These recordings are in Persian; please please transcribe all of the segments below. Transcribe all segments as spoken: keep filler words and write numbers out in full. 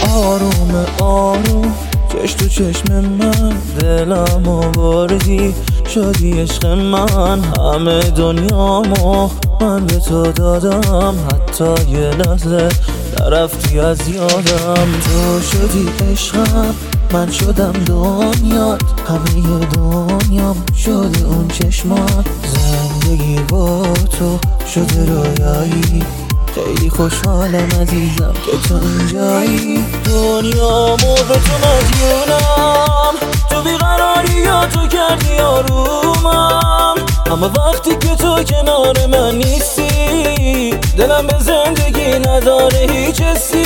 آروم آروم چش تو چشم من، دلم آوردی شدی عشق من. همه دنیامو من به تو دادم، حتی یه لحظه نرفتی از یادم. تو شدی عشقم، من شدم دنیات، همه دنیام شده اون چشمات. زندگی با تو شده رویایی، خیلی خوشحالم عزیزم که تو اینجایی. دنیامو به تو مدیونم، تو بیقراری یا تو کردی آرومم. اما وقتی که تو کنار من نیستی، دلم به زندگی نداره هیچ حسی.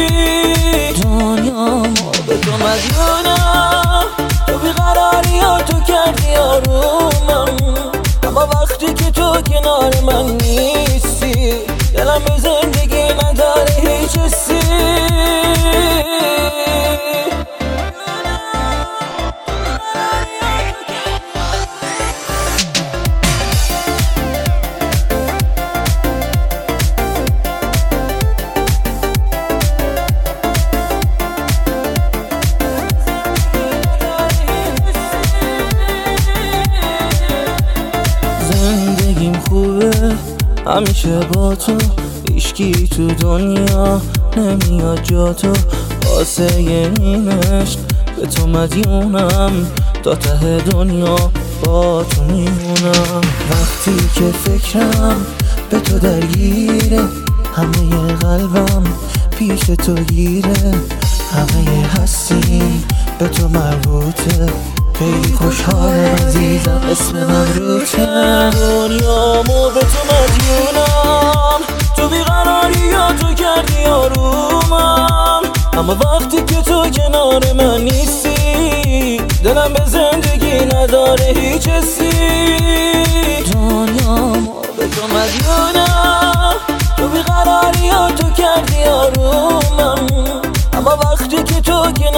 دنیامو به تو مدیونم، تو بیقراری یا تو کردی آرومم. اما وقتی که تو کنار من نیستی، دلم به زندگی نداره هیچ حسی. زندگیم خوبه همیشه با تو، هیچکی تو دنیا نمیاد جا تو. واسه این عشق به تو مدیونم، تا ته دنیا با تو میمونم. وقتی که فکرم به تو درگیره، همه قلبم پیش تو گیره. همه هستیم به تو مربوطه، خیلی خوشحالم عزیزم اسم من روته. دنیامو به تو مدیونم، تو بیقراری یا تو کردی آرومم. اما وقتی که تو کنار من نیستی، دلم به زندگی نداره هیچ حسی. دنیامو به تو مدیونم، تو بیقراری یا تو کردی آرومم. اما وقتی که تو کنار